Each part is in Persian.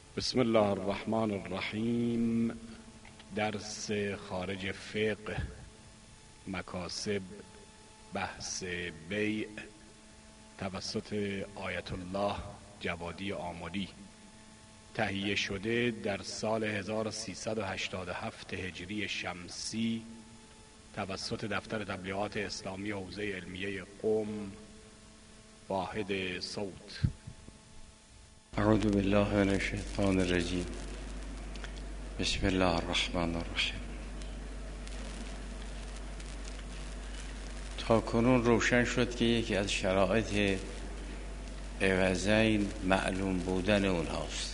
بسم الله الرحمن الرحیم. درس خارج فقه، مکاسب، بحث بیع توسط آیت الله جوادی آملی، تهیه شده در سال 1387 هجری شمسی توسط دفتر تبلیغات اسلامی حوزه علمیه قم، واحد صوت. اعوذ بالله من الشیطان الرجیم. بسم الله الرحمن الرحیم. تا کنون روشن شد که یکی از شرایط عوضین معلوم بودن اونهاست.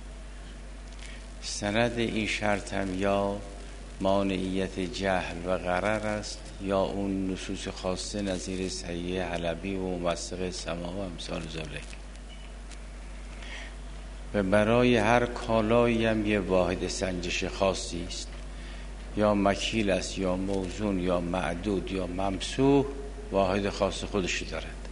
سند این شرط هم یا مانعیت جهل و غرر است یا اون نصوص خاصه نظیر صحیح حلبی و موثق سما و امثال ذالک. و برای هر کالایی هم یه واحد سنجش خاصی است، یا مکیل است یا موزون یا معدود یا ممسوح، واحد خاص خودشی دارد.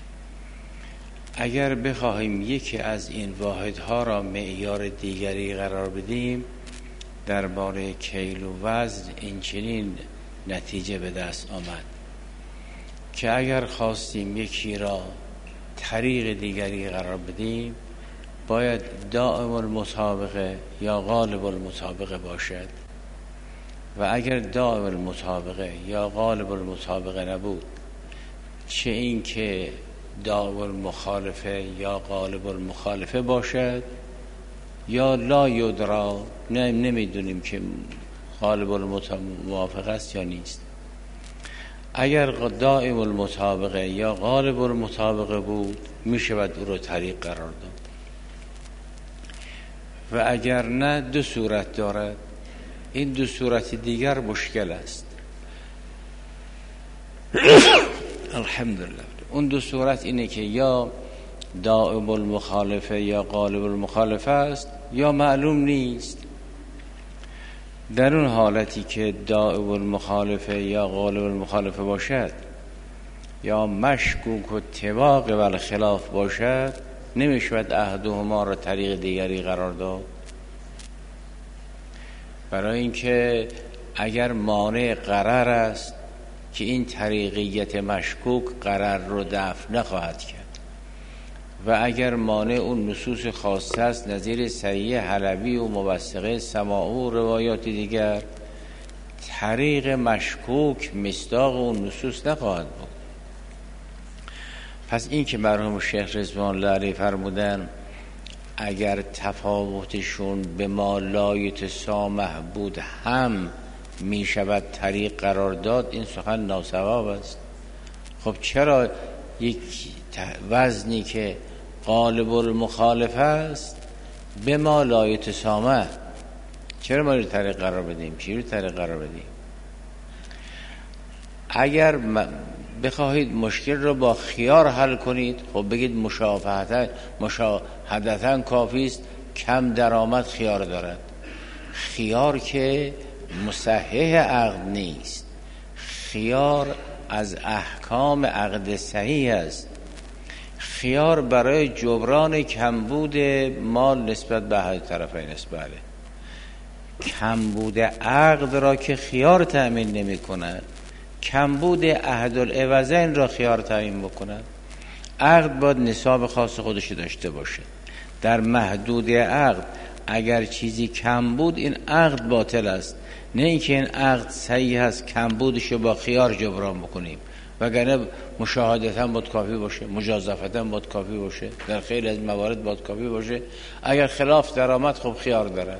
اگر بخواهیم یکی از این واحدها را معیار دیگری قرار بدیم، درباره کیل و وزن این چنین نتیجه به دست آمد که اگر خواستیم یکی را طریق دیگری قرار بدیم، باید دائم المطابقه یا غالب المطابقه باشد، و اگر دائم المطابقه یا غالب المطابقه نبود، چه این که دائم المخالفه یا غالب المخالفه باشد، یا لا یدرا، نمیدونیم که غالب الموافقه است یا نیست. اگر دائم المطابقه یا غالب المطابقه بود، میشود او را طریق قرار داد. و اگر نه، دو صورت دارد. این دو صورت دیگر مشکل است. الحمدلله. اون دو صورت اینه که یا دائم المخالفه یا غالب المخالفه است، یا معلوم نیست. در اون حالتی که دائم المخالفه یا غالب المخالفه باشد، یا مشکوک و طباق و الخلاف باشد، نمیشود احدهما را طریق دیگری قرار داد. برای اینکه اگر مانع غرر است که این طریقیت مشکوک غرر رو دفع نخواهد کرد، و اگر مانع اون نصوص خاصه است نظیر صحیح حلبی و موثقه سماع و روایات دیگر، طریق مشکوک مصداق اون نصوص نخواهد بود. پس این که مرحوم شیخ رضوان الله علیه فرمودن اگر تفاوتشون به ما لا یتسامح بود هم می شود طریق قرار داد، این سخن ناصواب است. خب چرا یک وزنی که غالب المخالفه است به ما لا یتسامح، چرا ما رو طریق قرار بدیم؟ چی رو طریق قرار بدیم؟ اگر بخواهید مشکل رو با خیار حل کنید، خب بگید مشاهدتاً کافی است کم درآمد خیار دارد. خیار که مصحح عقد نیست، خیار از احکام عقد صحیح است. خیار برای جبران کمبود مال نسبت به هر طرفین است. بله، کمبود عقد را که خیار تأمین نمی کند، کمبود عهد العوضین را خیار تعیین بکند. عقد باید نصاب خاص خودش داشته باشه. در محدود عقد اگر چیزی کم بود، این عقد باطل است. نه اینکه این عقد صحیح است کمبودش رو با خیار جبران بکنیم، وگرنه مشاهدتاً باید کافی باشه، مجازفتاً باید کافی باشه، در خیلی از موارد باید کافی باشه. اگر خلاف درآمد، خب خیار دارد.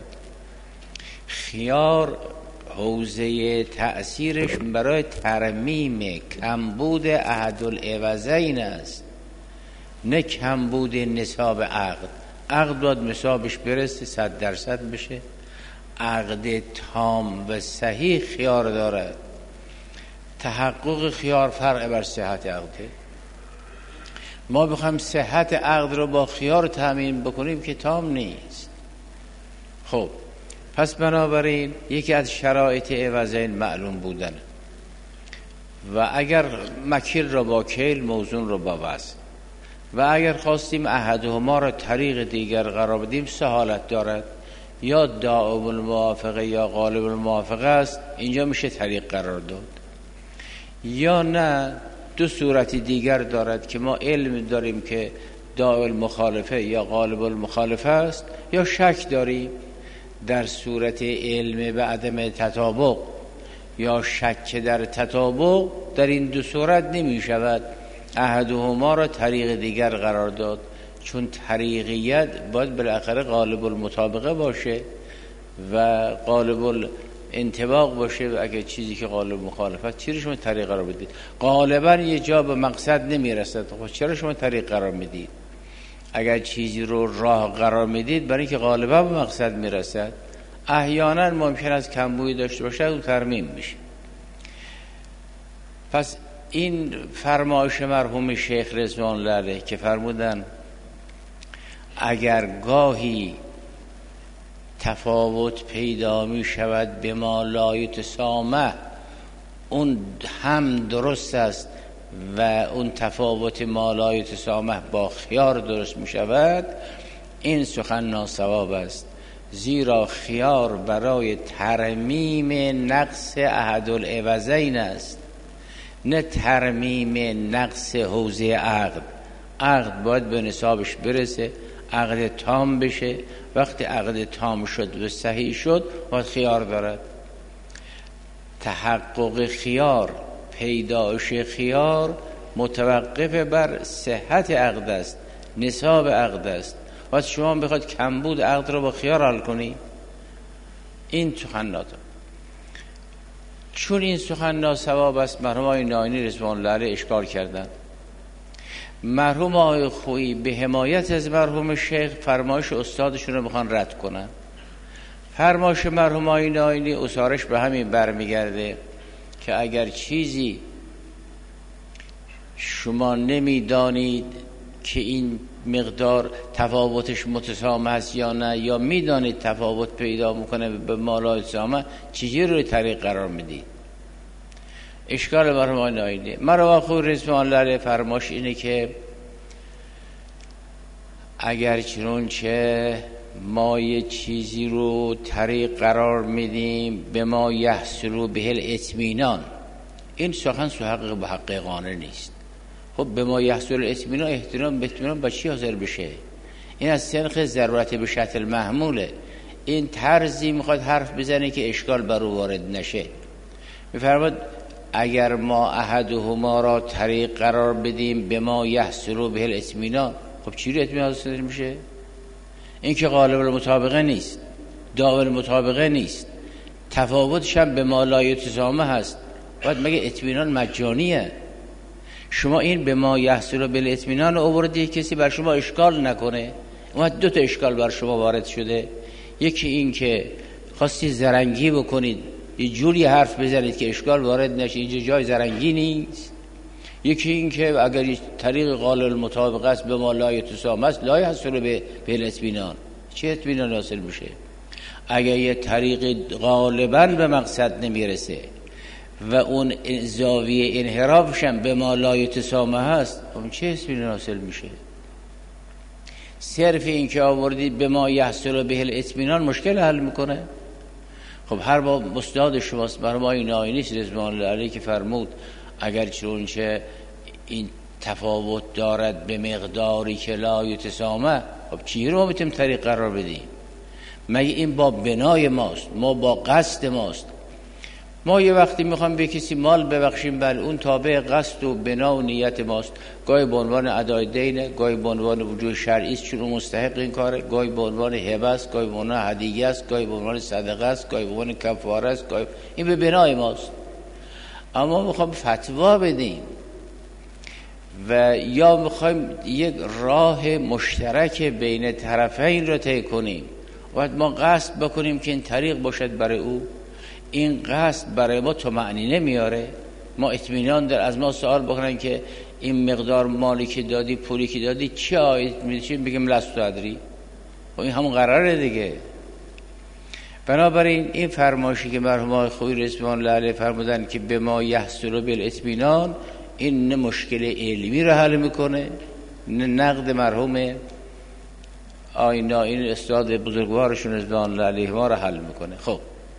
خیار حوزه تأثیرش برای ترمیم کمبود عهد العوضین است، نه کمبود نصاب عقد. عقد باید نصابش برسه 100% بشه. عقد تام و صحیح خیار دارد. تحقق خیار فرع بر صحت عقده. ما بخوایم صحت عقد رو با خیار تامین بکنیم که تام نیست. خب پس بنابراین یکی از شرایط عوضین معلوم بودن، و اگر مکیل را با کیل، موزون را با وزن، و اگر خواستیم احدهما را طریق دیگر قرار بدیم 3 حالت دارد، یا دائم الموافقه یا غالب الموافقه است، اینجا میشه طریق قرار داد، یا نه 2 صورت دیگر دارد که ما علم داریم که دائم المخالفه یا غالب المخالفه است، یا شک داریم در صورت علم به عدم تطابق یا شک در تطابق. در این 2 صورت نمی شود احدهما را طریق دیگر قرار داد، چون طریقیت باید بالاخره غالب المطابقه باشه و غالب الانطباق باشه، و اگر چیزی که غالب مخالفت چرا شما طریق قرار بدید؟ غالبا یه جا به مقصد نمیرسد، خب چرا شما طریق قرار میدید؟ اگر چیزی رو راه قرار میدید برای اینکه غالبا به مقصد میرسد. احیانا ممکن است کمبودی داشته باشه، اون ترمیم میشه. پس این فرمایش مرحوم شیخ رضوان الله علیه که فرمودن اگر گاهی تفاوت پیدا می شود به ما لا یتسامح، اون هم درست است و اون تفاوت ما لا یتسامح با خیار درست می شود، این سخن ناصواب است، زیرا خیار برای ترمیم نقص احد العوضین است، نه ترمیم نقص حوزه عقد. عقد باید به نصابش برسه، عقد تام بشه. وقتی عقد تام شد و صحیح شد باید خیار دارد. تحقق خیار، پیدایش خیار متوقف بر صحت عقد است، نصاب عقد است. وقتی شما بخواد کمبود عقد رو با خیار حل کنی، این سخن ناصواب. چون این سخن ناصواب است، مرحوم آقای ناینی رضوان الله علیه اشکال کردند. مرحوم آقای خویی به حمایت از مرحوم شیخ فرمایش استادشون رو میخوان رد کنن. فرمایش مرحوم آقای ناینی اسارش به همین برمیگرده که اگر چیزی شما نمیدانید که این مقدار تفاوتش متساوی است یا نه، یا میدانید تفاوت پیدا میکنه به مالای سامه، چیزی روی طریق قرار میدید؟ اشکال مرحوم آقای ناینی. مرحوم خوی رضوان الله علیه فرمایش اینه که اگر چنانچه ما یه چیزی رو طریق قرار میدیم به ما یحصل به الاطمینان، این سخن سحقق محققانه نیست. خب به ما یحصل الاطمینان، احترام به اطمینان با چی حاصل بشه؟ این از سنخ ضرورت به شکل محموله. این طرزی میخواد حرف بزنه که اشکال بر او وارد نشه. میفرماد اگر ما احدهما را طریق قرار بدیم به ما یحصل به الاطمینان، خب چی رو اطمینان حاصل میشه؟ این که غالب المطابقه نیست، دائم المطابقه نیست، تفاوتش هم به ما لا یتسامح هست. باید مگه اطمینان مجانیه؟ شما این به ما یحصل به الاطمینان آوردی کسی بر شما اشکال نکنه. اما 2 تا اشکال بر شما وارد شده. یکی این که خواستی زرنگی بکنید، یه جوری حرف بزنید که اشکال وارد نشه، اینجا جای زرنگی نیست. یکی این که اگر طریق غالب المطابقه است به ما لا یتسامح است، لا یحصل به الاطمینان. چه اطمینان حاصل میشه؟ اگر یه طریق غالبا به مقصد نمیرسه و اون زاویه انحرافش هم به ما لا یتسامح است، اون چه اطمینان حاصل میشه؟ صرف این که آوردید به ما یحصل به الاطمینان مشکل حل میکنه؟ خب هر با استاد شماست مرحوم آقای ناینی رضوان الله علیه که فرمود اگر چونچه این تفاوت دارد به مقداری که لا یتسامح، خب چی رو ما میتونیم طریق قرار بدیم؟ مگه این با بنای ماست، ما با قصد ماست. ما یه وقتی میخوام به کسی مال ببخشیم، بله اون تابع قصد و بنا و نیت ماست. گاهی به عنوان ادای دینه، گاهی به عنوان وجوه شرعی است چون مستحق این کاره، گاهی به عنوان هبه است، گاهی به عنوان هدیه است، گاهی به عنوان صدقه است، گاهی به عنوان کفاره است، گاهی این به بنای ماست. اما میخوام فتوا بدیم و یا میخوایم یک راه مشترک بین طرفین رو طی کنیم، باید ما قصد بکنیم که این طریق باشد برای او. این قصد برای ما طمأنینه میاره، ما اطمینان در از ما سوال بکنن که این مقدار مالی که دادی، پولی که دادی چه آید میدید؟ بگیم لست ادری. و این همون قراره دیگه. بنابراین این فرمایشی که مرحوم آقای خویی رضوان الله علیه فرمودن که به ما یحصل بالاطمینان، این نه مشکل علمی رو حل میکنه نقد مرحوم آینا این استاد بزرگوارشون رضوان الله علیهما رو حل میکنه. خب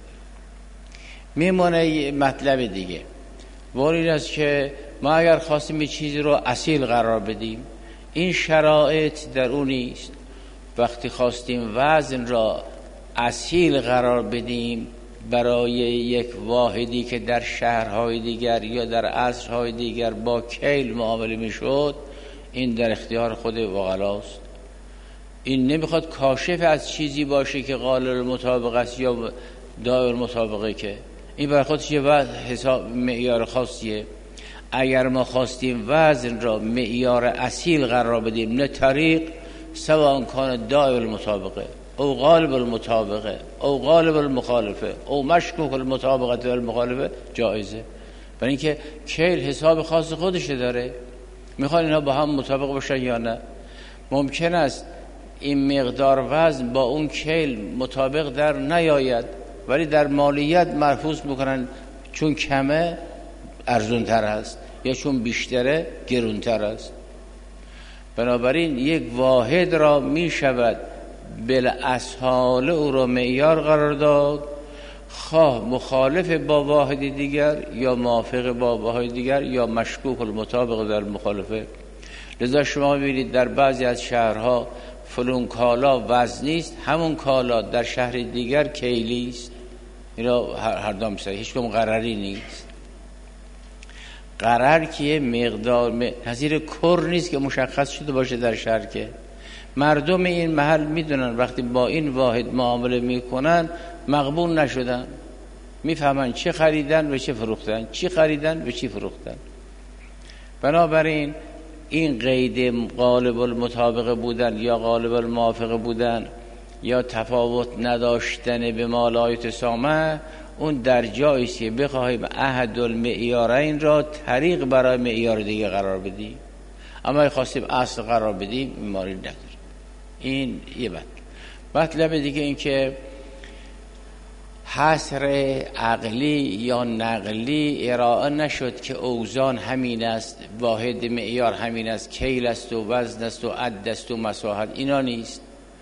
میمونه مطلب دیگه و این است که ما اگر خواستیم یه چیزی رو اصیل قرار بدیم این شرایط در اون نیست. وقتی خواستیم وزن را اصیل قرار بدیم برای یک واحدی که در شهرهای دیگر یا در عصرهای دیگر با کیل معامله میشد، این در اختیار خود وکلاست. این نمیخواد کاشف از چیزی باشه که قالب المطابقه است یا دائر المطابقه، که این برای خودش یه حساب معیار خاصیه. اگر ما خواستیم وزن را معیار اصیل قرار بدیم، نه طریق سواء کان دائر المطابقه او غالب المطابقه او غالب المخالفه او مشکوک المطابقه و المخالفه، جایزه. برای اینکه کیل حساب خاص خودش داره، میخواد اینا با هم مطابق باشن یا نه. ممکن است این مقدار وزن با اون کیل مطابق در نیاید، ولی در مالیت محفوظ میکنن چون کمه ارزونتر هست یا چون بیشتره گرونتر است. بنابراین یک واحد را میشود بالاسهال او را معیار قرار داد، خواه مخالف با واحد دیگر یا موافق با واحد دیگر یا مشکوک المطابق در مخالفه. لذا شما ببینید در بعضی از شهرها فلون کالا وزنی است، همون کالا در شهر دیگر کیلی است. اینا هر دو مثلا هیچ کدوم قراری نیست. قرار که مقدار نظیر کر نیست که مشخص شده باشه در شهر، که مردم این محل میدونن وقتی با این واحد معامله میکنن مقبول نشدن، میفهمن چه خریدن و چه فروختن، چی خریدن و چی فروختن. بنابراین این قید غالب المطابقه بودن یا غالب الموافقه بودن یا تفاوت نداشتن به ما لا یتسامح، اون در جایی است که بخواهیم احد المعیارین را طریق برای معیار دیگه قرار بدیم، اما خواستیم اصل قرار بدیم این ماری نداره. این یه مطلب دیگه این که حصر عقلی یا نقلی ارائه نشد که اوزان همین است، واحد معیار همین است، کیل است و وزن است و عد است و مساحت، اینا نیست.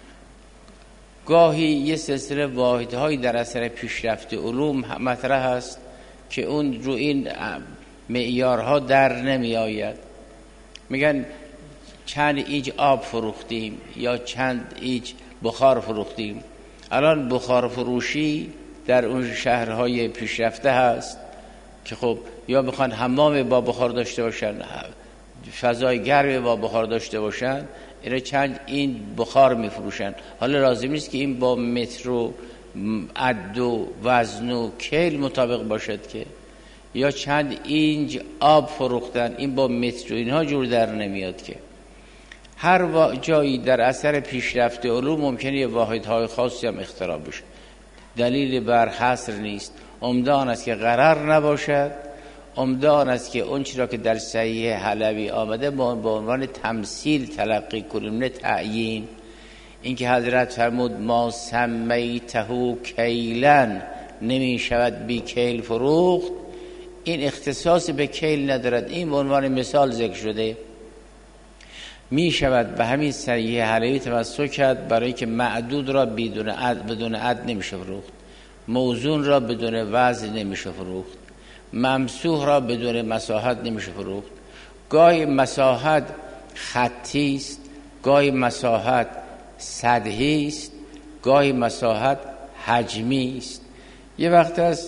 گاهی یه سلسله واحدهایی در اثر پیشرفت علوم مطرح است که اون رو این معیارها در نمی آید. میگن چند ایج آب فروختیم یا چند ایج بخار فروختیم. الان بخار فروشی در اون شهرهای پیشرفته هست که خب یا بخوان حمام با بخار داشته باشن، فضای گرم با بخار داشته باشن، اینا چند این بخار میفروشن. حالا لازم نیست که این با متر و عد و وزن و کیل مطابق باشد، که یا چند اینج آب فروختن، این با متر و اینها جور در نمیاد. که هر جایی در اثر پیشرفت علوم ممکنه یه واحدهای خاصی هم اختراع بشه، دلیل بر حصر نیست. عمده آن است که قرار نباشد، عمده آن است که اون چیزی را که در صحیح حلبی آمده با عنوان تمثیل تلقی کنیم، نه تعیین. این که حضرت فرمود ما سمیته کیلن، نمی شود بی کیل فروخت، این اختصاص به کیل ندارد، این به عنوان مثال ذکر شده. می شود به همین صحیح حلبی تمسک کرد، برای که معدود را بدون عد نمیشه فروخت، موزون را بدون وزن نمیشه فروخت، ممسوح را بدون مساحت نمیشه فروخت. گاهی مساحت خطی است، گاهی مساحت سطحی است، گاهی مساحت حجمی است. یه وقت از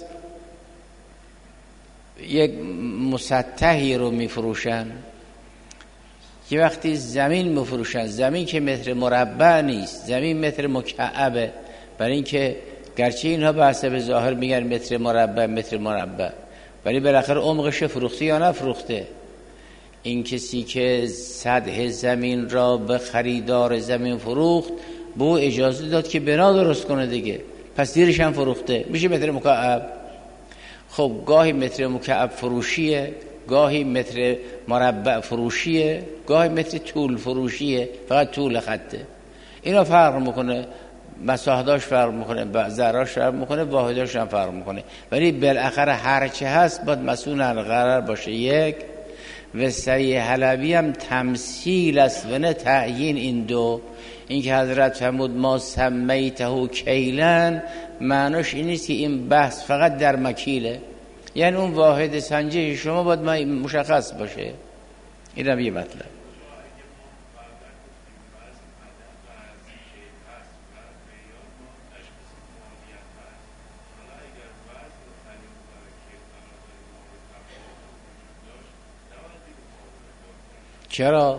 یک مسطحی رو میفروشن، یه وقتی زمین میفروشن، زمین که متر مربع نیست، زمین متر مکعبه. برای اینکه گرچه اینها به حسب ظاهر میگن متر مربع، ولی بالاخره عمقش فروخته یا نفروخته. این کسی که سطح زمین را به خریدار زمین فروخت، به او اجازه داد که بنا درست کنه دیگه، پس زیرش هم فروخته، میشه متر مکعب. خب گاهی متر مکعب فروشیه، گاهی متر مربع فروشیه، گاهی متر طول فروشیه، فقط طول خطه. اینا فرق میکنه، مساحتاش فرق میکنه، ذراش فرق میکنه، واحداش هم فرق میکنه، ولی بالاخره هر چه هست باید مسئول عن قرار باشه یک، و سری حلبی هم تمثیل است و نه تعیین. این دو، این که حضرت فرمود ما سمیته کیلن، معناش این نیست که این بحث فقط در مکیله، یعنی اون واحد سنجش شما باید مشخص باشه. این هم یه مطلب. چرا؟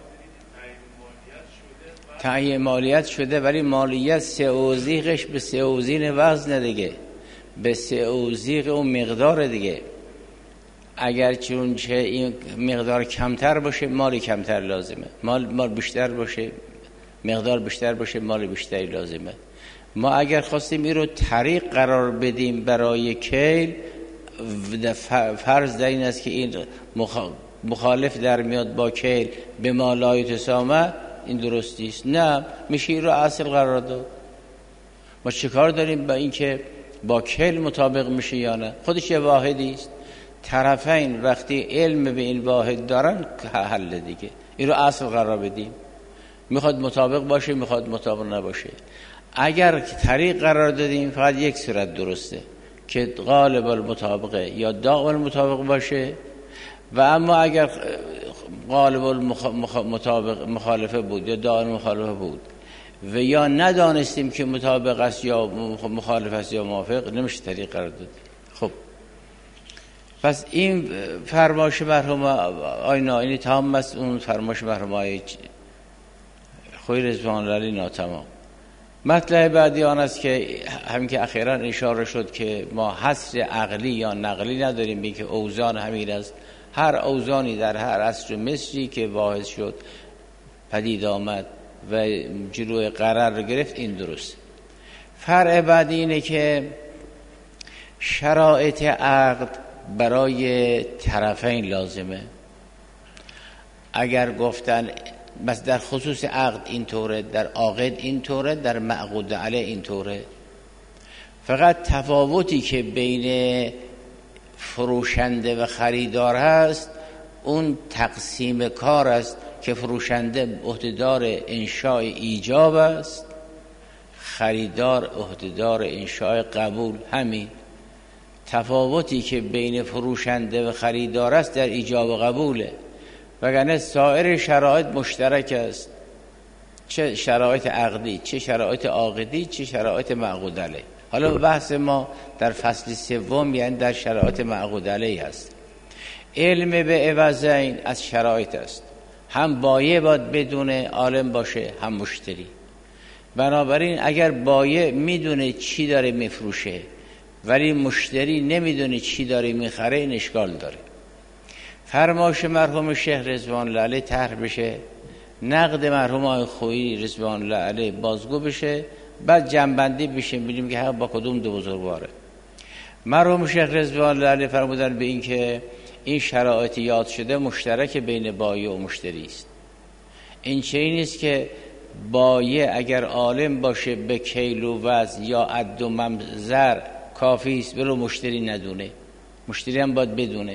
تعیین مالیت شده، ولی مالیت سعوزیقش به سعوزین وزن دیگه، به سعوزیق اون مقدار دیگه. اگر چون چه این مقدار کمتر باشه مالی کمتر لازمه، مال بیشتر باشه مقدار بیشتر باشه مال بیشتری لازمه. ما اگر خواستیم این رو طریق قرار بدیم برای کیل، فرض در این است که این مخالف در میاد با کیل به ما لا یتسامح، این درستی است. نه، میشه این رو اصل قرار داد. ما چه کار داریم با این که با کیل مطابق میشه یا نه؟ خودش یه واحدی است. طرفین وقتی علم به این واحد دارن حل دیگه. این رو اصل قرار بدیم، میخواد مطابق باشه میخواد مطابق نباشه. اگر طریق قرار دادیم فقط یک صورت درسته که غالب المطابقه یا دائم المطابق باشه، و اما اگر غالب المطابق مخالفه بود یا دائم مخالفه بود و یا ندانستیم که مطابق است یا مخالف است یا موافق، نمیشه طریق قرار داد. خب پس این فرمایش مرحوم آقای نائینی تمام است، اون فرمایش مرحوم آقای خویی رضوان الله علیه ناتمام. مطلب بعدی آن است که همین که اخیراً اشاره شد که ما حصر عقلی یا نقلی نداریم، بی که اوزان همین است. هر اوزانی در هر عصر مصری که واحد شد پدید آمد و جلوی قرار گرفت، این درست. فرع بعدی اینه که شرایط عقد برای طرفین لازمه. اگر گفتن بس در خصوص عقد اینطوره، در عقد اینطوره، در معقود علیه اینطوره، فقط تفاوتی که بین فروشنده و خریدار هست اون تقسیم کار است که فروشنده عهدهدار انشاء ایجاب است، خریدار عهدهدار انشاء قبول. همین تفاوتی که بین فروشنده و خریدار است در ایجاب و قبوله، وگرنه سایر شرایط مشترک است، چه شرایط عقدی، چه شرایط عاقدی، چه شرایط معقود علیه. حالا بحث ما در فصل سوم یعنی در شرایط معقود علیه است. علم به عوضین از شرایط است، هم بایع باید بدون عالم باشه هم مشتری. بنابراین اگر بایع میدونه چی داره میفروشه ولی مشتری نمیدونه چی داره میخره، این اشکال داره. فرمایش مرحوم شیخ رضوان الله علیه طرح بشه، نقد مرحوم آقای خویی رضوان الله علیه بازگو بشه، بعد جنبندی بشه ببینیم که با کدوم دو بزرگواره. مرحوم شیخ رضوان الله علیه فرمودن به این که این شرایط یاد شده مشترک بین بایع و مشتری است. این چیزی نیست که بایع اگر عالم باشه به کیل و وزن یا عد و ممزر کافی است، ولو مشتری ندونه، مشتری هم باید بدونه.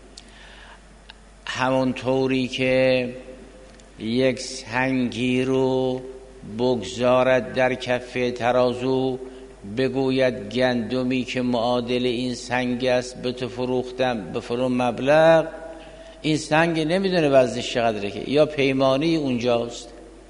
همون طوری که یک سنگی رو بگذارد در کفه ترازو، بگوید گندمی که معادل این سنگ است به تو فروختم به فلان مبلغ، این سنگ نمیدونه وزنش چقدره که، یا پیمانی اونجاست.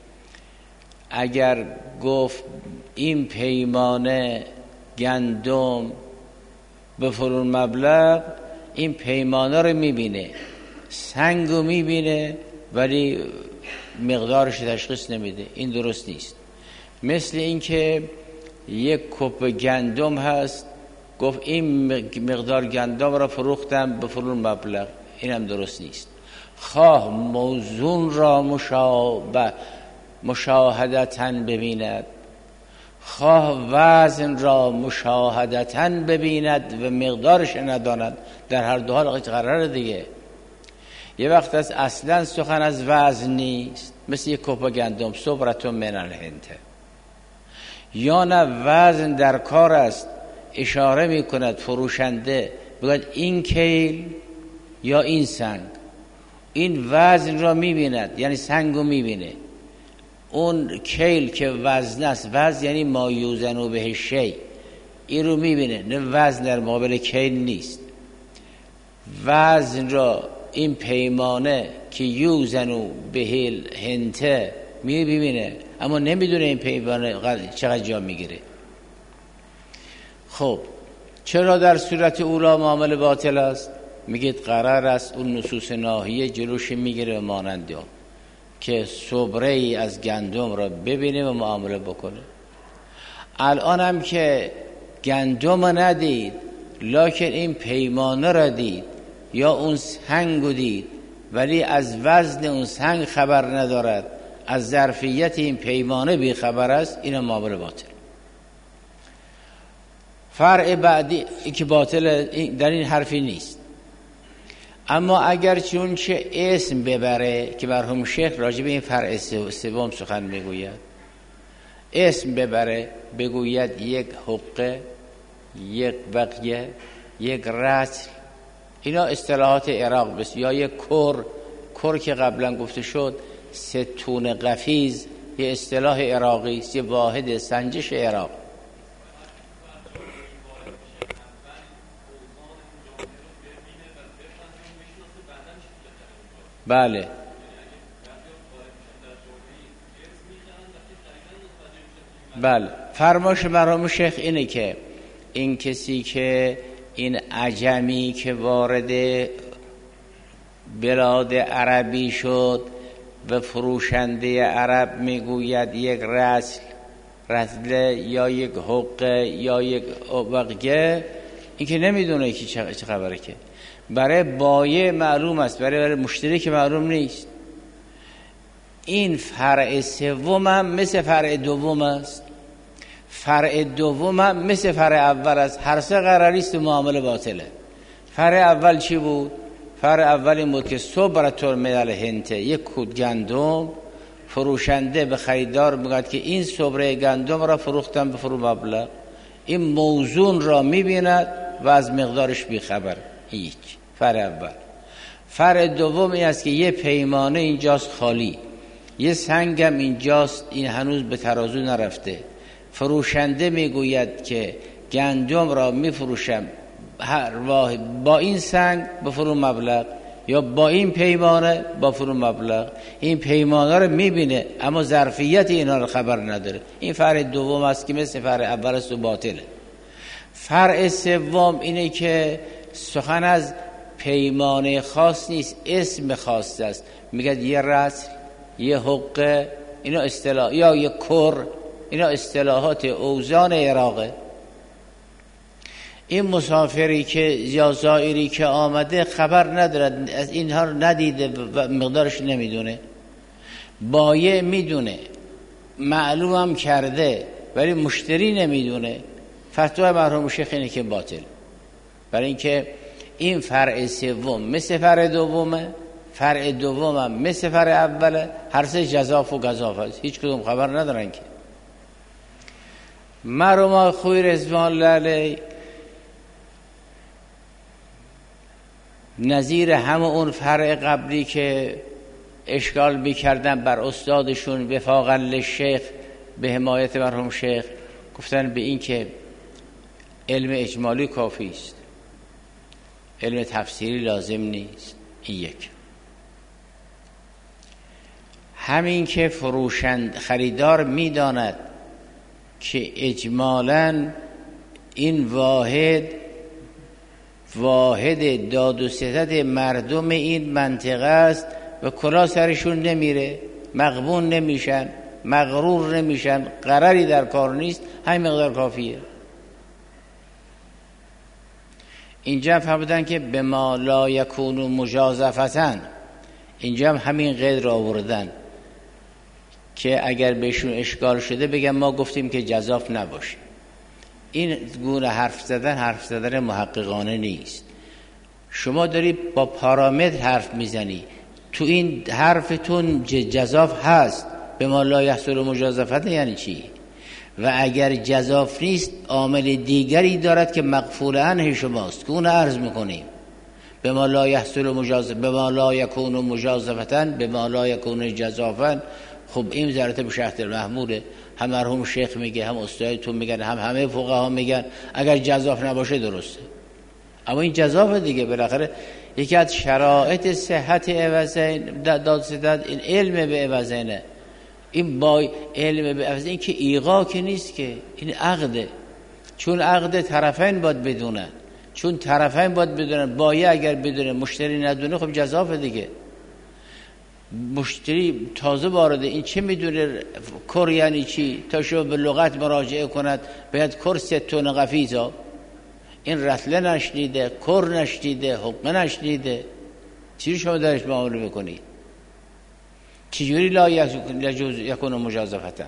اگر گفت این پیمانه گندم به فلان مبلغ، این پیمانه رو میبینه، سنگ رو میبینه ولی مقدارش تشخیص نمیده، این درست نیست. مثل این که یک کپ گندم هست، گفت این مقدار گندم را فروختم به فلان مبلغ، این هم درست نیست. خواه موزون را مشاهدتاً ببیند، خواه وزن را مشاهدتاً ببیند و مقدارش نداند، در هر دو حال قرار دیگه. یه وقت از اصلا سخن از وزن نیست، مثل یک کپ گندم صبرتون من الهنته، یا نه وزن در کار است، اشاره می کند فروشنده بگوید این کیل یا این سنگ، این وزن را میبیند، یعنی سنگ رو میبینه. اون کیل که وزن است، وزن یعنی ما یوزن به شی، این رو میبینه، نه وزن در مقابل کیل نیست. وزن را این پیمانه که یوزن به هنته میبینه، اما نمیدونه این پیمانه چقدر جا میگیره. خب چرا در صورت اولا معامله باطل است؟ میگید قرار است اون نصوص ناهیه جلوش میگیره و مانند اون که صبره ای از گندم را ببینه و معامله بکنه. الان هم که گندم ندید لکن این پیمانه را دید یا اون سنگ رو دید، ولی از وزن اون سنگ خبر ندارد، از ظرفیت این پیمانه بی خبر است، این معامله باطل. فرع بعدی که باطل در این حرفی نیست. اما اگر چون چه اسم ببره که مرحوم شیخ راجع به این فرع سوم سخن میگوید، اسم ببره بگوید یک حقه، یک بقیه، یک رسل، اینا اصطلاحات عراق بس، یا یک کر که قبلا گفته شد، ستون قفیز، یه اصطلاح عراقی است، یه واحد سنجش عراق. بله بله، فرمایش مرحوم شیخ اینه که این کسی که این عجمی که وارد بلاد عربی شد و فروشنده عرب میگوید یک رسل یا یک حقه یا یک بقیه، این که نمیدونه که چه خبره، که برای بایع معلوم است، برای مشتری که معلوم نیست. این فرع سوم هم مثل فرع دوم است، فرع دوم هم مثل فرع اول است، هر سه قراری است معامله باطله. فرع اول چی بود؟ فرع اول این بود که صبرتون من الهنته، یک کود گندم، فروشنده به خریدار میگوید که این صبره گندم را فروختم به فرو مبلغ، این موزون را میبیند و از مقدارش بیخبر. هیچ. فرع اول. فرع دوم این است که یه پیمانه اینجاست خالی، یه سنگم اینجاست، این هنوز به ترازو نرفته، فروشنده میگوید که گندم را میفروشم هر واحد با این سنگ به فرو مبلغ یا با این پیمانه با فرو مبلغ. این پیمانه رو میبینه اما ظرفیت اینا رو خبر نداره. این فرع دوم است که مثل فرع اول است و باطله. فرع سوم اینه که سخن از پیمانه خاص نیست، اسم خاص است. میگه یه رسل، یه حقه، اینا اصطلاح، یا یه کر، اینا اصطلاحات اوزان عراقه. این مسافری که یا زائری که آمده خبر ندارد، از اینها رو ندیده و مقدارش نمیدونه. بایع میدونه، معلومم کرده، ولی مشتری نمیدونه. فتوای مرحوم شیخ اینه که باطل، برای اینکه این فرع سوم مثل فرع دومه، فرع دومم مثل فرع اوله، هر سه جزاف و گزاف است، هیچ کدوم خبر ندارن. که مرحوم خوی رضوان الله علیه نظیر همه اون فرع قبلی که اشکال بیکردن بر استادشون وفاقا للشیخ به حمایت مرحوم شیخ، گفتن به این که علم اجمالی کافی است، علم تفسیری لازم نیست. این یک. همین که خریدار میداند که اجمالاً این واحد داد و ستد مردم این منطقه است و کلا سرشون نمیره، مغبون نمیشن، مغرور نمیشن، قراری در کار نیست، همین مقدار کافیه. اینجا فهمیدن که به ما لا یکون مجازفتن، اینجا هم همین قید را آوردن که اگر بهشون اشکال شده بگن ما گفتیم که جزاف نباشه. این گونه حرف زدن محققانه نیست. شما داری با پارامتر حرف میزنی، تو این حرفتون جزاف هست، به ما لا یحصل مجازفت یعنی چی؟ و اگر جزاف نیست عامل دیگری دارد که مغفور عنه شماست که اون عرض میکنیم. به ما لا یحصل مجازفه، به ما لا یکون مجازفه، به ما لا یکون جزافا. خب این ضرورت به شرط محموله. هم مرحوم شیخ میگه، هم استادتون میگن، هم همه فقها میگن اگر جزاف نباشه درسته. اما این جزاف دیگه بالاخره یکی از شرایط صحت عوضین دادستان این علم به عوضینه. این با علم به عوضین که ایقا که نیست، که این عقده. چون عقد طرفین باید بدونن، چون طرفین باید بدونن. بایع اگر بدونه مشتری ندونه خب جزاف دیگه. مشتری تازه وارده این چه میدونه کر یعنی چی؟ تا شما به لغت مراجعه کند باید کر 3 تن قفیزا. این رتله نشنیده، کر نشنیده، حقه نشنیده، چی شما درش معامله میکنید؟ چجوری لا یکون مجازفتا؟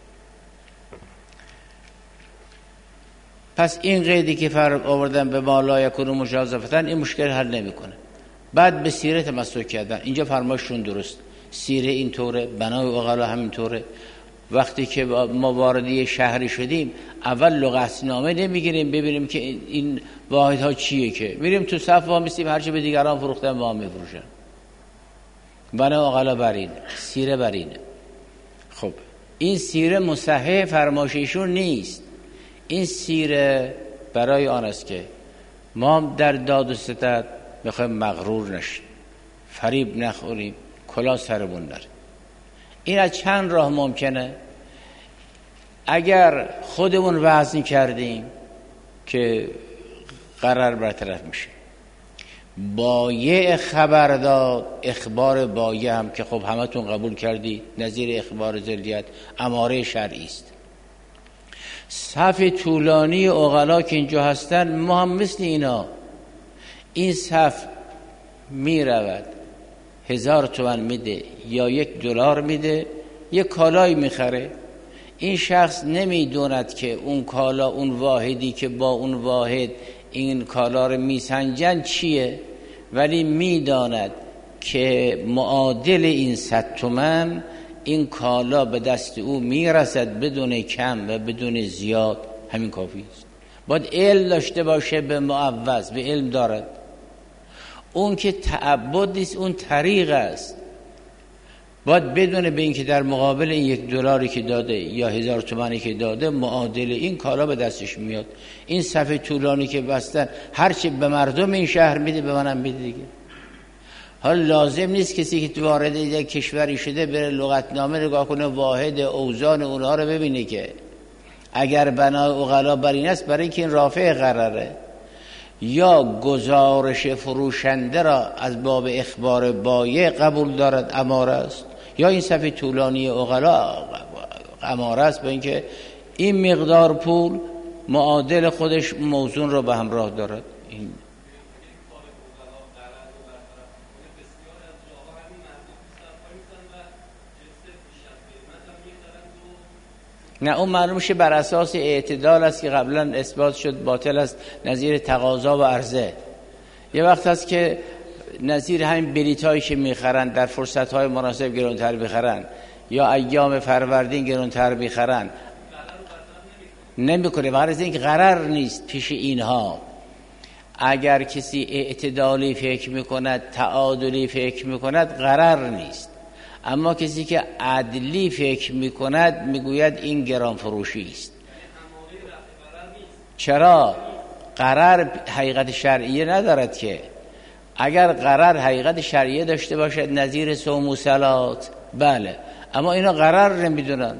پس این قیدی که فرق آوردن به ما لا یکون مجازفتا این مشکل حل نمیکنه. بعد به سیره تمسک کردن. اینجا فرمایششون درست، سیره اینطوره، بنای عقلا همینطوره. وقتی که ما وارد شهری شدیم اول لغتنامه نمیگیریم ببینیم که این واحدها چیه، که میریم تو صف وامیستیم هرچی به دیگران فروختن ما میفروشن. بنای عقلا برین، سیره برینه. خب این سیره مصحح فرمایششون نیست. این سیره برای آن است که ما در داد و ستد میخوایم مغرور نشیم، فریب نخوریم، کلا سرمون نره. این از چند راه ممکنه. اگر خودمون وزن کردیم که قرار برطرف میشه، بایع خبر داد، اخبار بایع هم که خب همتون قبول کردی نظیر اخبار ذلیت اماره شرعی است. صف طولانی عقلا که اینجا هستن ما هم مثل اینا، این صف می رود 1000 تومان میده یا $1 میده یک کالایی میخره. این شخص نمیدوند که اون کالا، اون واحدی که با اون واحد این کالا رو میسنجن چیه، ولی میداند که معادل این 100 تومان این کالا به دست او میرسد بدون کم و بدون زیاد. همین کافی است. باید علم داشته باشه به معوض، به علم دارد. اون که تعبد نیست، اون طریق است. باید بدونه به این که در مقابل این $1 که داده یا 1000 تومانی که داده معادل این کالا به دستش میاد. این صف طولانی که بستن هرچی به مردم این شهر میده به منم میده دیگه. حالا لازم نیست کسی که وارد یک کشوری شده بره لغتنامه نگاه کنه، واحد اوزان اونها رو ببینه، که اگر بنای عقلا بر این است برای اینکه این رافع قراره، یا گزارش فروشنده را از باب اخبار بایع قبول دارد اماره است، یا این صف طولانی عقلا اماره است به اینکه این مقدار پول معادل خودش موزون را به همراه دارد. این نه، اون معلوم شه بر اساس اعتدال است که قبلا اثبات شد باطل است، نظیر تقاضا و عرضه. یه وقت هست که نظیر همین بلیطایی که میخرن در فرصت‌های مناسب گرانتر بخرن، یا ایام فروردین گرانتر بخرن، نمیکنه. بغیر اینکه قرار نیست پیش اینها. اگر کسی اعتدالی فکر میکند، تعادلی فکر میکند، قرار نیست. اما کسی که عدلی فکر میکند میگوید این گران فروشی است. چرا؟ قرار حقیقت شرعیه ندارد که. اگر قرار حقیقت شرعیه داشته باشد نظیر صوم و صلات، بله، اما اینا قرار نمیدونن.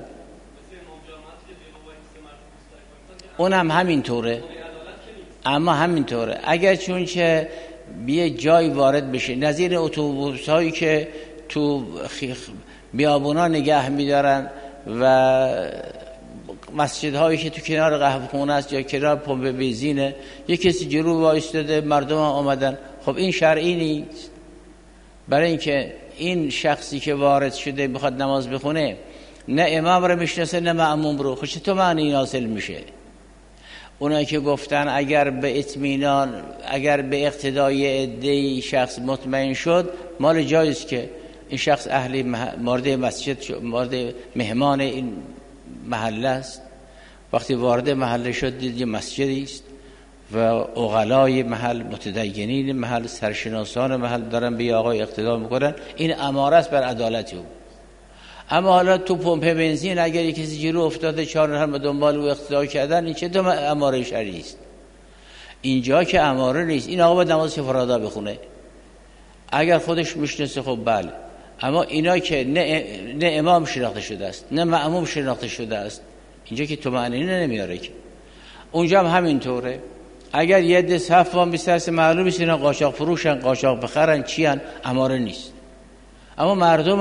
اونم همینطوره، اما همینطوره. اگر چون که بیه جای وارد بشه، نظیر اتوبوس هایی که تو بیابونا نگه میدارن و مسجد هایی که تو کنار قهوه خونه است یا کنار پمپ بنزینه، یک کسی جلو وایستاده مردم آمدن، خب این شرعی نیست. برای اینکه این شخصی که وارد شده بخواد نماز بخونه، نه امام رو میشناسه نه مأموم رو، خب چطور معنی حاصل میشه؟ اونایی که گفتن اگر به اطمینان، اگر به اقتدای عده‌ای شخص مطمئن شد، مال جایز که این شخص اهل مورد مسجد شد، مورد مهمان این محله است. وقتی وارد محله شد دید یه مسجدی است، و عقلای محل، متدینین محل، سرشناسان محل دارن به آقای اقتدا میکنن. این اماره است بر عدالت او. اما حالا تو پمپ بنزین اگر کسی جلو افتاده 4 نفر به دنبال او اقتدا کردن، این چه اماره شرعی است؟ اینجا که اماره نیست. این آقا باید نماز فرادا بخونه اگر خودش میشناسه، خب بله. اما اینا که نه امام شناخته شده است نه مأموم شناخته شده است، اینجا که طمأنینه نمیاره که. اونجا هم همینطوره. اگر یه عده صف وام بیست معلوم است اینا قاچاق فروشن، قاچاق بخرن، چی ان، اماره نیست. اما مردم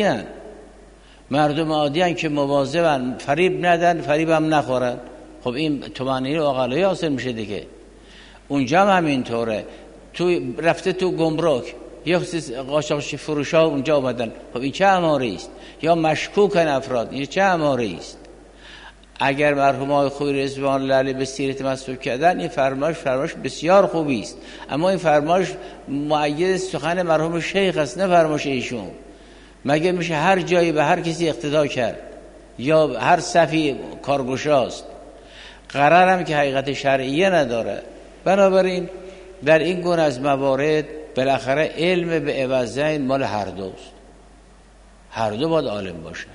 عادی که مواظبن، فریب ندن، فریب هم نخورن، خب این طمأنینه و عقلایی حاصل میشه دیگه. اونجا هم همینطوره. تو رفته تو گمرک یا قاچاق فروشا اونجا اومدن، خب این چه اماره است؟ یا مشکوکن افراد، این چه اماره است؟ اگر مرحوم آقای خویی رضوان الله علیه به سیرت مسلوک کردن، این فرمایش بسیار خوبی است، اما این فرمایش مؤید سخن مرحوم شیخ است، نه فرمایش ایشون. مگه میشه هر جایی به هر کسی اقتدا کرد یا هر صفی کارگشاست؟ قرارم که حقیقت شرعیه نداره. بنابراین در این گونه از موارد بالاخره علم به عوضین مال هر دوست، هر دو باید عالم باشه.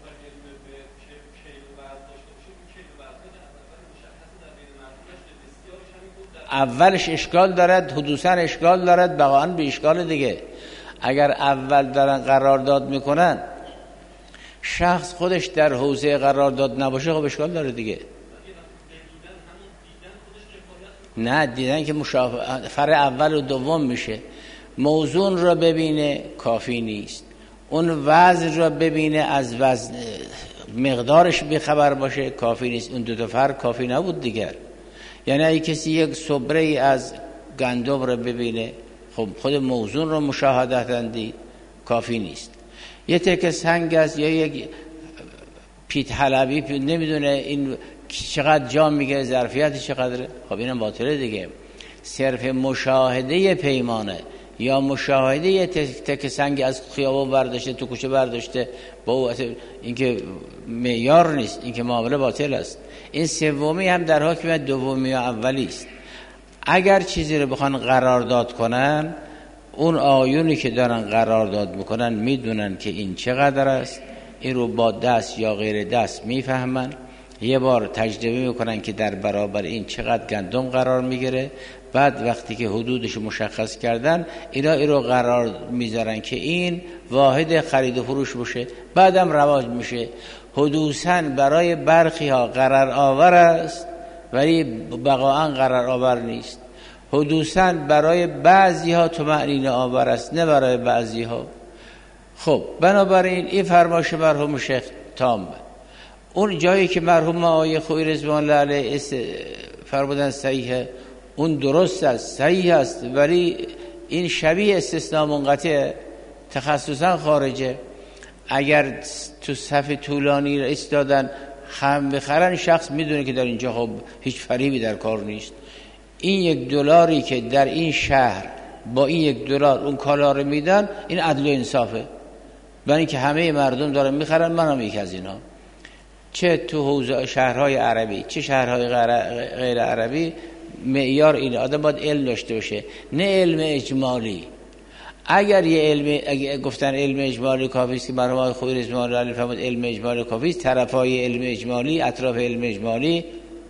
اولش اشکال دارد، حدوثاً اشکال دارد، بقاً به اشکال دیگه. اگر اول دارن قرارداد میکنن، شخص خودش در حوزه قرارداد نباشه، خب اشکال داره دیگه. نه دیدن که فرع اول و دوم میشه. موزون را ببینه کافی نیست، اون وزن را ببینه از وزن مقدارش بیخبر باشه کافی نیست. اون 2 فرق کافی نبود دیگر. یعنی اگه کسی یک صبره ای از گندم را ببینه، خب خود موزون را مشاهدت دید، کافی نیست. یه تکه سنگ است یا یک پیت حلبی، نمیدونه این چقدر جا میگه، ظرفیت چقدره، خب اینم باطله دیگه. صرف مشاهده پیمانه یا مشاهده یه تکه سنگ از خیابون برداشته، تو کوچه برداشته، با این که معیار نیست، این که معامله باطل است. این سومی هم در حکم دومی و اولی است. اگر چیزی رو بخوان قرارداد کنن، اون آیونی که دارن قرارداد میکنن میدونن که این چقدر است، این رو با دست یا غیر دست میفهمن، یه بار تجربه میکنن که در برابر این چقدر گندم قرار میگیره. بعد وقتی که حدودش مشخص کردن، اینا این رو قرار میذارن که این واحد خرید و فروش باشه. بعدم رواج میشه. حدوثاً برای برخی ها قرار آور است ولی بقاعاً قرار آور نیست. حدوثاً برای بعضی ها طمأنینه آور است، نه برای بعضی ها. خب بنابراین این فرمایش مرحوم شیخ تام. اون جایی که مرحوم آقای خویی رضوان الله علیه فرمودن صحیحه، اون درست است، صحیح است، ولی این شبیه استثناء منقطع، تخصصا خارجه. اگر تو صف طولانی ایستادن خم بخرن، شخص میدونه که در اینجا خب هیچ فریبی در کار نیست. این $1 که در این شهر با این $1 اون کالا رو میدن، این عدل و انصافه. برای اینکه همه مردم دارن میخرن، منم یک از اینا. چه تو حوزه شهرهای عربی چه شهرهای غیر عربی، معیار اینه. آدم باید علم داشته باشه، نه علم اجمالی. اگر یه علم، اگه گفتن علم اجمالی کافی است که مرحوم آقای خویی رضوان الله علیه فرمود علم اجمالی کافی است، طرفای علم اجمالی، اطراف علم اجمالی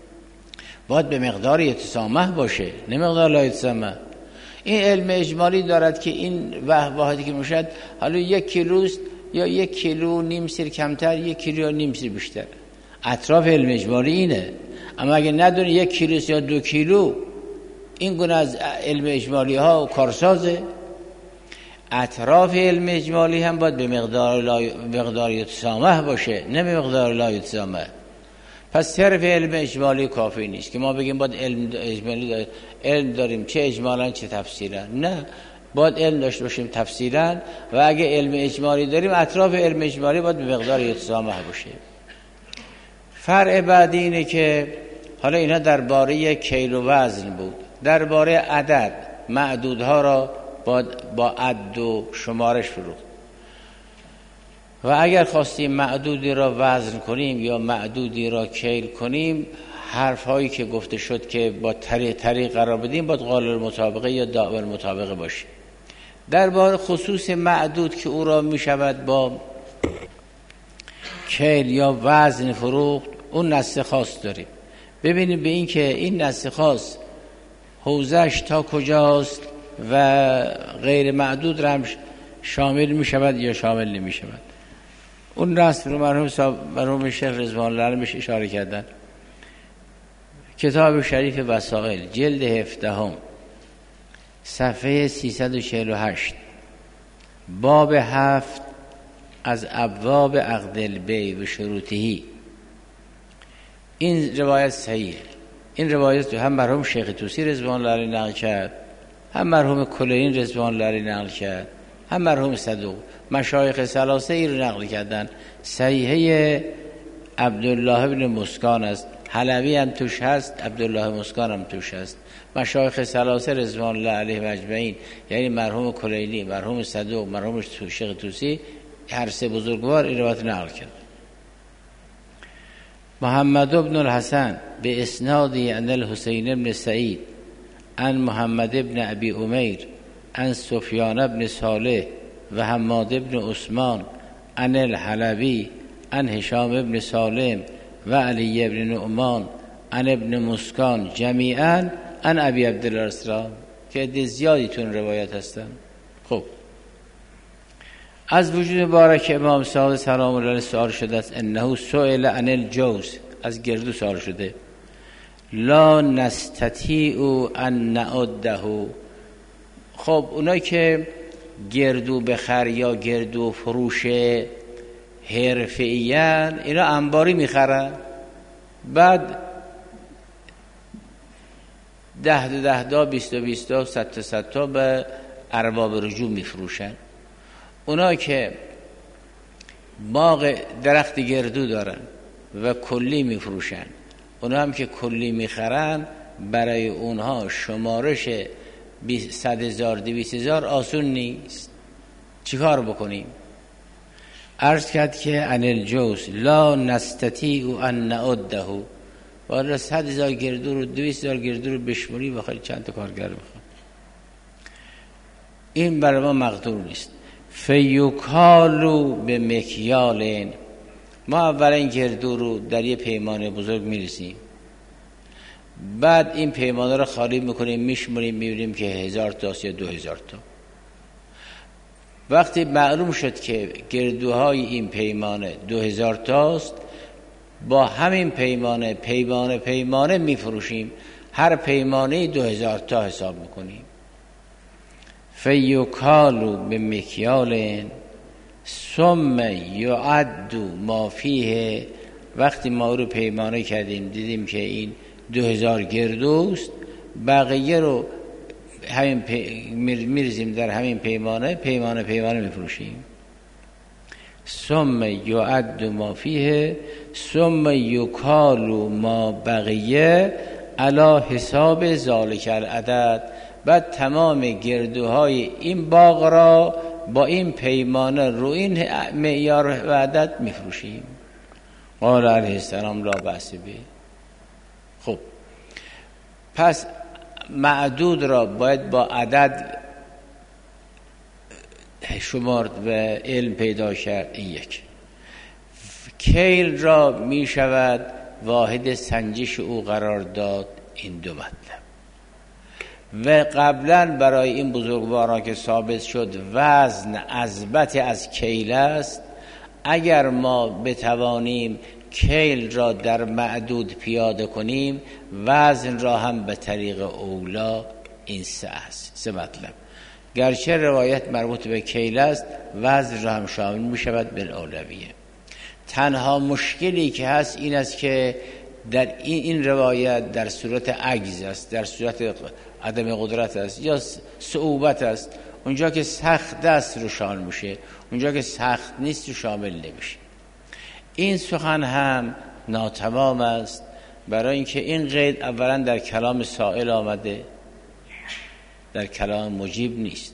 باید به مقدار یتسامح باشه، نه مقدار لا یتسامح. این علم اجمالی دارد که این واحدی که میشد حالا 1 کیلوست یا 1 کیلو نیم سیر کمتر، 1 کیلو یا نیم سیر بیشتر. اطراف علم اجمالی اینه. اما اگه ندونه 1 کیلو یا 2 کیلو، این گونه از علم اجمالی ها و کارسازه. اطراف علم اجمالی هم باید به مقدار یتسامح باشه، نه به مقدار لا یتسامح. پس صرف علم اجمالی کافی نیست که ما بگیم باید علم اجمالی علم داریم، چه اجمالا چه تفسیرا. نه، باید علم داشته باشیم تفسیرا، و اگه علم اجمالی داریم، اطراف علم اجمالی باید به مقدار یتسامح باشه. فرع بعدی اینه که حالا اینا درباره کیل و وزن بود. درباره عدد، معدودها را با عد و شمارش فروخت. و اگر خواستیم معدودی را وزن کنیم یا معدودی را کیل کنیم، حرف هایی که گفته شد که با طریق قرار بدیم باید قال المطابقه یا داء المطابقه باشه. درباره خصوص معدود که او را می شود با کیل یا وزن فروخت، اون نص خاص داریم. ببینیم به این که این نص خاص حوزش تا کجاست و غیر معدود را هم شامل می شود یا شامل نمی شود. اون نص رو مرحوم شیخ رضوان الله علیه اشاره کردن. کتاب شریف وسائل جلد 17 صفحه 348 باب 7 از ابواب عقد البیع و شروطه. این روایت صحیحه. این روایت هم مرحوم شیخ طوسی رضوان الله علیه نقل کرد، هم مرحوم کلینی رضوان الله علیه نقل کرد، هم مرحوم صدوق. مشایخ ثلاثه ای رو نقل کردن. صحیحه عبدالله بن مسکان است، حلوی هم توش هست، عبدالله مسکان هم توش هست. مشایخ ثلاثه رضوان الله علیه و اجمعین، یعنی مرحوم کلینی، مرحوم صدوق، مرحوم شیخ طوسی، هر سه بزرگوار این روایت نقل کرد. محمد بن الحسن به اسنادی عن الحسین بن سعید عن محمد بن ابی امیر عن سفیان بن صالح و حماد بن عثمان عن الحلبی عن هشام بن سالم و علی بن نعمان عن ابن مسکان جمیعا عن ابی عبدالله الاسلام، که عده زیادی تون روایت هستن. خب از وجود مبارک امام صادق سلام الله علیه سوال شده است انه سئل عن الجوز، از گردو سوال شده. لا نستطیع ان نعده. خب اونایی که گردو بخر یا گردو فروش حرفه‌ایان، اینا انباری میخرن، بعد 10 تا 20 تا 100 تا به ارباب رجوع میفروشن. اونا که باغ درخت گردو دارن و کلی میفروشن، اونا هم که کلی میخرن، برای اونها شمارش 100,000 200,000 آسون نیست. چیکار بکنیم؟ عرض کرد که عن الجوز لا نستطیع ان نعده. والا 100,000 گردو رو 200,000 گردو رو بشموری بخوای چند تا کارگر میخواد، این برای ما مقدور نیست. فیوکالو به مکیالین، ما اولا این گردو رو در یه پیمانه بزرگ میرسیم، بعد این پیمانه رو خالی میکنیم، میشمریم، میبینیم که 1000 تاست یا 2000 تا. وقتی معلوم شد که گردوهای این پیمانه 2000 تاست، با همین پیمانه میفروشیم، هر پیمانه 2000 تا حساب میکنیم. فیوکالو به مکیال ثم یعد ما فیه. وقتی ما رو پیمانه کردیم دیدیم که این 2000 گردوست، بقیه رو همین میرزیم در همین پیمانه میفروشیم. ثم یعد ما فیه ثم یکالو ما بقیه علی حساب ذالک العدد. بعد تمام گردوهای این باغ را با این پیمانه رو این معیار و عدد میفروشیم. قال علیه السلام لا بأس به. خب پس معدود را باید با عدد شمارد و علم پیدا کرد. این یک. کیل را می شود واحد سنجش او قرار داد. این دو مطلب. و قبلا برای این بزرگواران که ثابت شد وزن اضبط از کیل است، اگر ما بتوانیم کیل را در معدود پیاده کنیم، وزن را هم به طریق اولا. این سه مطلب. گرچه روایت مربوط به کیل است، وزن را هم شامل می شود بالاولویه. تنها مشکلی که هست این است که در این روایت در صورت عجز است، در صورت عدم قدرت است یا صعوبت است. اونجا که سخت است رو شامل میشه، اونجا که سخت نیست رو شامل نمیشه. این سخن هم ناتمام است، برای اینکه این قید اولا در کلام سائل آمده، در کلام مجیب نیست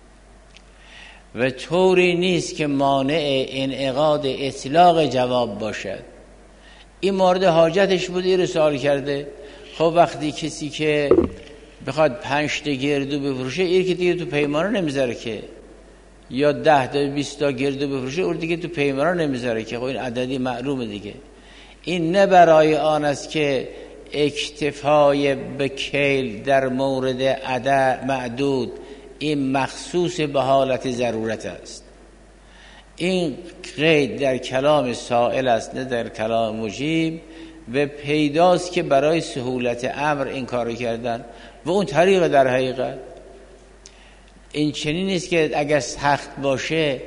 و طوری نیست که مانع انعقاد اطلاق جواب باشد. این مورد حاجتش بود، این رو سوال کرده. خب وقتی کسی که بخواد 5 تا گردو بفروشه، این که دیگه تو پیمانه نمیذاره که، یا 10 تا 20 تا گردو بفروشه، اون دیگه تو پیمانه نمیذاره که. خب این عددی معلومه دیگه. این نه برای آن است که اکتفای به کیل در مورد عدد معدود، این مخصوص به حالت ضرورت است. این قید در کلام سائل است نه در کلام مجیب، و پیداست که برای سهولت امر این کارو کردن و اون طریق در حقیقت این چنین نیست که اگر سخت باشه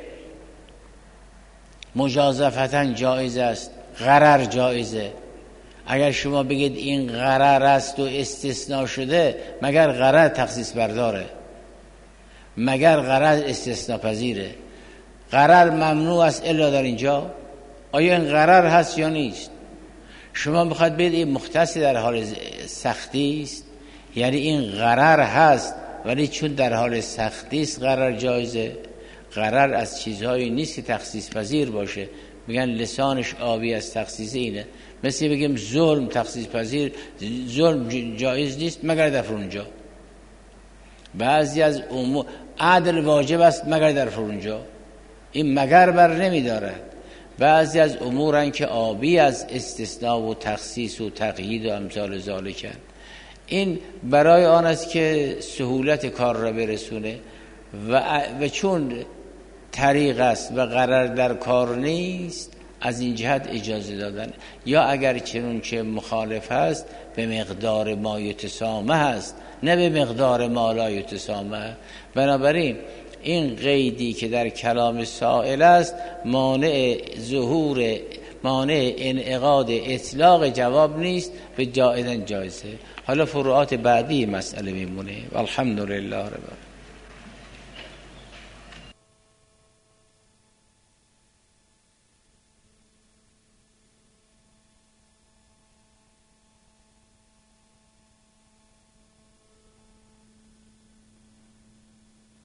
مجازفتا جایز است، غرر جایزه. اگر شما بگید این غرر است و استثناء شده، مگر غرر تخصیص برداره؟ مگر غرر استثناء پذیره؟ غرر ممنوع است الا در اینجا. آیا این غرر هست یا نیست؟ شما بخواد بگید این مختص در حال سختی است، یعنی این غرر هست ولی چون در حال سختی است غرر جایزه. غرر از چیزهایی نیست که تخصیص پذیر باشه. میگن لسانش آبی از تخصیص اینه. مثل بگیم ظلم تخصیص پذیر، ظلم جایز نیست مگر در فرونجا. بعضی از امور عدل واجب است مگر در فرونجا، این مگر بر نمیداره. بعضی از امورن که آبی از استثناء و تخصیص و تقیید و امثال ذالک، این برای آن است که سهولت کار را برسونه و چون طریق است و قرار در کار نیست، از این جهت اجازه دادن. یا اگر چنون که مخالف است به مقدار ما یتسامح است نه به مقدار ما لا یتسامح. بنابراین این قیدی که در کلام سائل است مانع ظهور، مانع انعقاد اطلاق جواب نیست، به جایزه. حالا فروعات بعدی مسئله میمونه. والحمدلله رب العالمین.